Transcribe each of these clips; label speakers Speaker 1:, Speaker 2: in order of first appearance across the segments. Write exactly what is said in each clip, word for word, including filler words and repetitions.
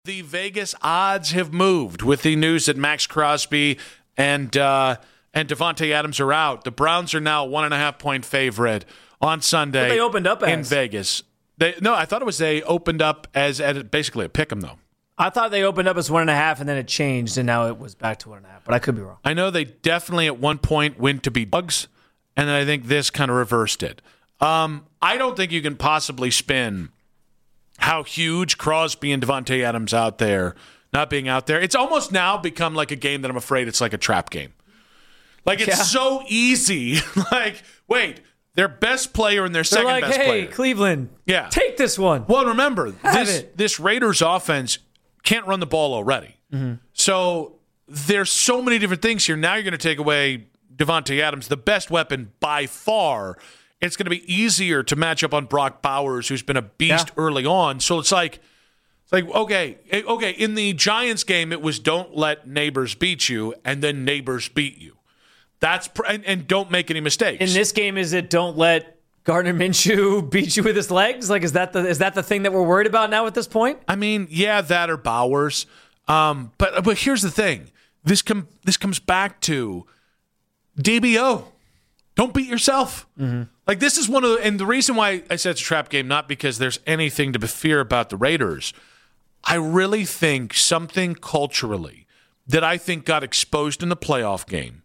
Speaker 1: The Vegas odds have moved with the news that Max Crosby and uh, and Davante Adams are out. The Browns are now one and a half point favorite on Sunday.
Speaker 2: What they opened up as
Speaker 1: in Vegas. They, no, I thought it was they opened up as, as basically a pick 'em though.
Speaker 2: I thought they opened up as one and a half, and then it changed, and now it was back to one and a half. But I could be wrong.
Speaker 1: I know they definitely at one point went to be dogs, and then I think this kind of reversed it. Um, I don't think you can possibly spin how huge Crosby and Davante Adams out there, not being out there. It's almost now become like a game that I'm afraid it's like a trap game. Like, it's
Speaker 2: Yeah.
Speaker 1: so easy. Like, wait, their best player and their
Speaker 2: They're
Speaker 1: second
Speaker 2: like,
Speaker 1: best
Speaker 2: hey,
Speaker 1: player.
Speaker 2: Cleveland,
Speaker 1: Yeah.
Speaker 2: take this one.
Speaker 1: Well, remember,
Speaker 2: Have
Speaker 1: this,
Speaker 2: it.
Speaker 1: this Raiders offense can't run the ball already.
Speaker 2: Mm-hmm.
Speaker 1: So there's so many different things here. Now you're going to take away Davante Adams, the best weapon by far. It's going to be easier to match up on Brock Bowers, who's been a beast
Speaker 2: Yeah.
Speaker 1: early on. So it's like, it's like okay, okay. In the Giants game, it was don't let neighbors beat you, and then neighbors beat you. That's pr- and, and don't make any mistakes.
Speaker 2: In this game, is it don't let Gardner Minshew beat you with his legs? Like, is that the is that the thing that we're worried about now at this point?
Speaker 1: I mean, yeah, that or Bowers. Um, but but here's the thing. This com- this comes back to D B O. Don't beat yourself. Mm-hmm. Like, this is one of the, and the reason why I said it's a trap game, not because there's anything to fear about the Raiders. I really think something culturally that I think got exposed in the playoff game.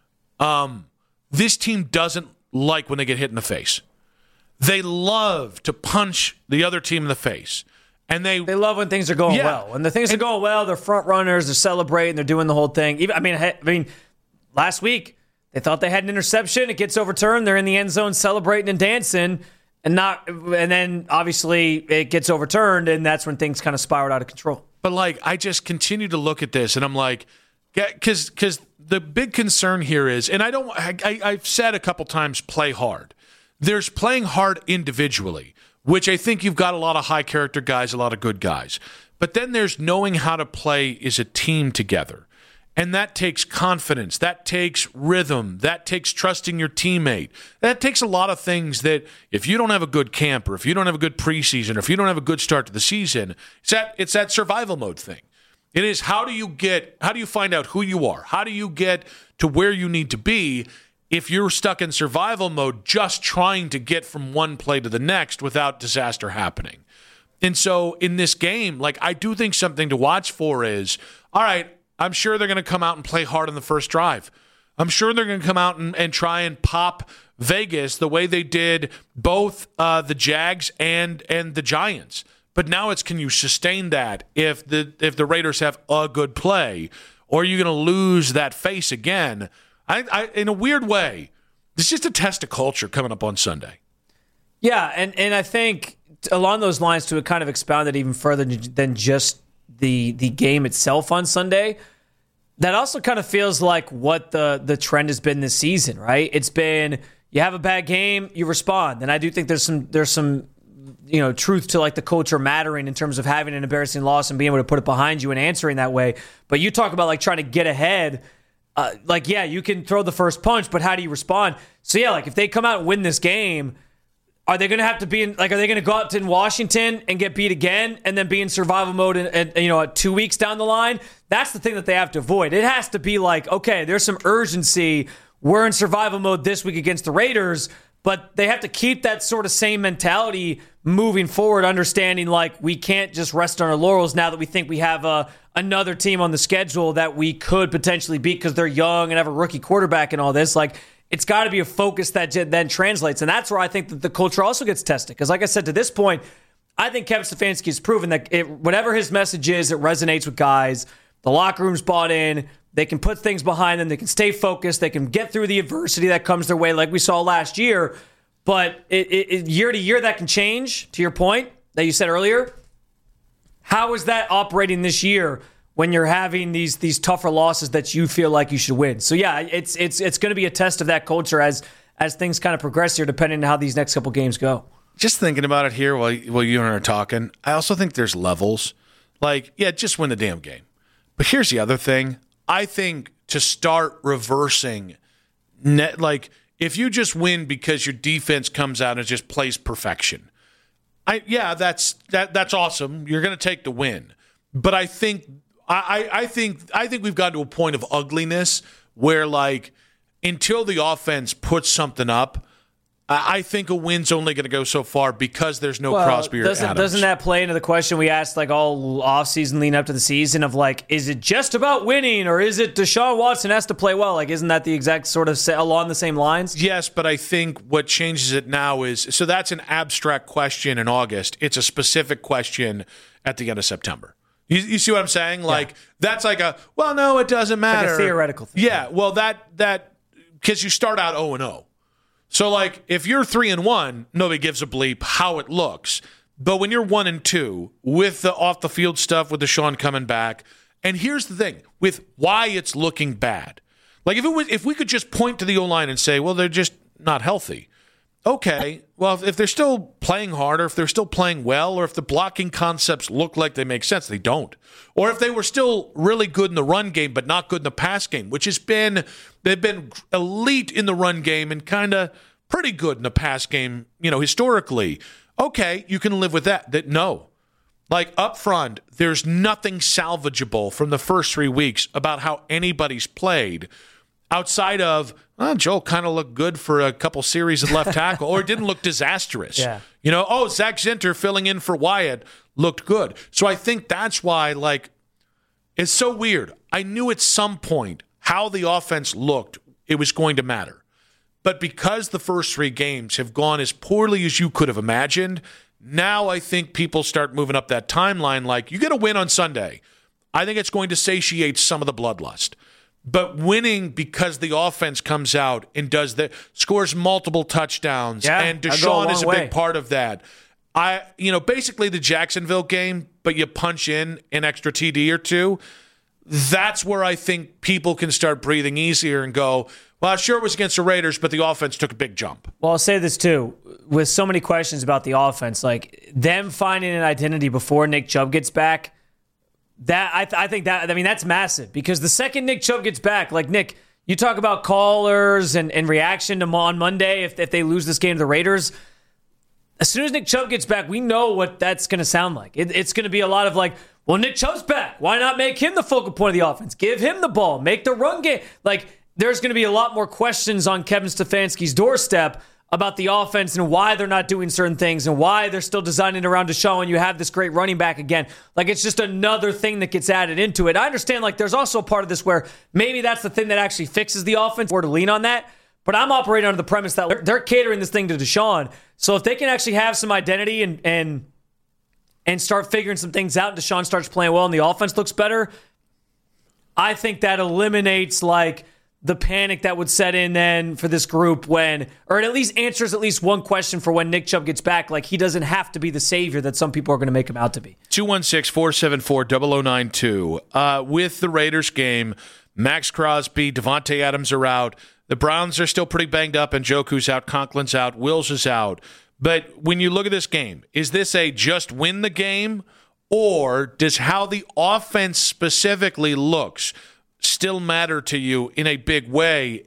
Speaker 1: Um, this team doesn't like when they get hit in the face. They love to punch the other team in the face. And they
Speaker 2: They love when things are going
Speaker 1: Yeah.
Speaker 2: well. When the things are going well, they're front runners, they're celebrating, they're doing the whole thing. Even I mean, I mean, last week they thought they had an interception, it gets overturned, they're in the end zone celebrating and dancing, and not, and then obviously it gets overturned, and that's when things kind of spiraled out of control.
Speaker 1: But, like, I just continue to look at this, and I'm like, because because the big concern here is, and I don't, I, I, I've said a couple times, play hard. There's playing hard individually, which I think you've got a lot of high character guys, a lot of good guys. But then there's knowing how to play as a team together. And that takes confidence. That takes rhythm. That takes trusting your teammate. That takes a lot of things that if you don't have a good camp or if you don't have a good preseason or if you don't have a good start to the season, it's that, it's that survival mode thing. It is how do you get, how do you find out who you are? How do you get to where you need to be if you're stuck in survival mode just trying to get from one play to the next without disaster happening? And so in this game, like, I do think something to watch for is, all right, I'm sure they're going to come out and play hard on the first drive. I'm sure they're going to come out and, and try and pop Vegas the way they did both uh, the Jags and and the Giants. But now it's, can you sustain that if the if the Raiders have a good play, or are you going to lose that face again? I, I in a weird way, it's just a test of culture coming up on Sunday.
Speaker 2: Yeah, and, and I think along those lines, to kind of expound it even further than just the the game itself on Sunday, that also kind of feels like what the the trend has been this season, right? It's been, you have a bad game, you respond. And I do think there's some there's some you know truth to, like, the culture mattering in terms of having an embarrassing loss and being able to put it behind you and answering that way. But you talk about, like, trying to get ahead. Uh, like, yeah, you can throw the first punch, but how do you respond? So yeah, like, if they come out and win this game, are they going to have to be in, like, are they going to go out to in Washington and get beat again and then be in survival mode and, and you know, two weeks down the line? That's the thing that they have to avoid. It has to be like, okay, there's some urgency. We're in survival mode this week against the Raiders, but they have to keep that sort of same mentality moving forward, understanding, like, we can't just rest on our laurels now that we think we have a, another team on the schedule that we could potentially beat because they're young and have a rookie quarterback and all this. Like, it's got to be a focus that then translates. And that's where I think that the culture also gets tested. Because like I said, to this point, I think Kevin Stefanski has proven that it, whatever his message is, it resonates with guys. The locker room's bought in. They can put things behind them. They can stay focused. They can get through the adversity that comes their way like we saw last year. But it, it, it, year to year, that can change, to your point that you said earlier. How is that operating this year when you're having these these tougher losses that you feel like you should win? So yeah, it's it's it's going to be a test of that culture as as things kind of progress here, depending on how these next couple games go.
Speaker 1: Just thinking about it here while while you and I are talking, I also think there's levels. Like, yeah, just win the damn game. But here's the other thing. I think to start reversing, net, like, if you just win because your defense comes out and just plays perfection, I yeah, that's that that's awesome. You're going to take the win. But I think I, I think I think we've gotten to a point of ugliness where, like, until the offense puts something up, I think a win's only going to go so far because there's no
Speaker 2: well,
Speaker 1: Crosby or
Speaker 2: doesn't,
Speaker 1: Adams.
Speaker 2: Doesn't that play into the question we asked, like, all offseason leading up to the season of, like, is it just about winning or is it Deshaun Watson has to play well? Like, isn't that the exact sort of say, along the same lines?
Speaker 1: Yes, but I think what changes it now is, so that's an abstract question in August. It's a specific question at the end of September. You, you see what I'm saying? Like, yeah. That's like a, well, no, it doesn't matter.
Speaker 2: Like a theoretical thing.
Speaker 1: Yeah, well, that, that, because you start out oh and oh. So, like, if you're three and one, nobody gives a bleep how it looks. But when you're one and two, with the off the field stuff, with Deshaun coming back, and here's the thing with why it's looking bad. Like, if it was, if we could just point to the O-line and say, well, they're just not healthy. Okay, well, if they're still playing hard, or if they're still playing well, or if the blocking concepts look like they make sense, they don't. Or if they were still really good in the run game, but not good in the pass game, which has been, they've been elite in the run game and kind of pretty good in the pass game, you know, historically. Okay, you can live with that. That no. Like, up front, there's nothing salvageable from the first three weeks about how anybody's played outside of, oh, Joel kind of looked good for a couple series at left tackle, or it didn't look disastrous.
Speaker 2: Yeah.
Speaker 1: You know, oh, Zach Zinter filling in for Wyatt looked good. So I think that's why, like, it's so weird. I knew at some point how the offense looked, it was going to matter. But because the first three games have gone as poorly as you could have imagined, now I think people start moving up that timeline like, you get a win on Sunday. I think it's going to satiate some of the bloodlust. But winning because the offense comes out and does the scores multiple touchdowns,
Speaker 2: yeah,
Speaker 1: and Deshaun
Speaker 2: a
Speaker 1: is a
Speaker 2: way.
Speaker 1: big part of that. I, you know, basically the Jacksonville game, but you punch in an extra T D or two. That's where I think people can start breathing easier and go, well, sure, it was against the Raiders, but the offense took a big jump.
Speaker 2: Well, I'll say this too. With so many questions about the offense, like them finding an identity before Nick Chubb gets back, that I, th- I think that, I mean, that's massive because the second Nick Chubb gets back, like Nick, you talk about callers and, and reaction to on Monday if, if they lose this game to the Raiders. As soon as Nick Chubb gets back, we know what that's going to sound like. It, it's going to be a lot of like, well, Nick Chubb's back. Why not make him the focal point of the offense? Give him the ball. Make the run game. Like, there's going to be a lot more questions on Kevin Stefanski's doorstep about the offense and why they're not doing certain things and why they're still designing around Deshaun when you have this great running back again. Like, it's just another thing that gets added into it. I understand, like, there's also a part of this where maybe that's the thing that actually fixes the offense or to lean on that. But I'm operating under the premise that they're, they're catering this thing to Deshaun. So if they can actually have some identity and and and start figuring some things out and Deshaun starts playing well and the offense looks better, I think that eliminates, like, the panic that would set in then for this group when, or it at least answers at least one question for when Nick Chubb gets back. Like, he doesn't have to be the savior that some people are going to make him out to be.
Speaker 1: two one six, four seven four, zero zero nine two. Uh, with the Raiders game, Max Crosby, Devontae Adams are out. The Browns are still pretty banged up, and Njoku's out, Conklin's out, Wills is out. But when you look at this game, is this a just win the game, or does how the offense specifically looks still matter to you in a big way?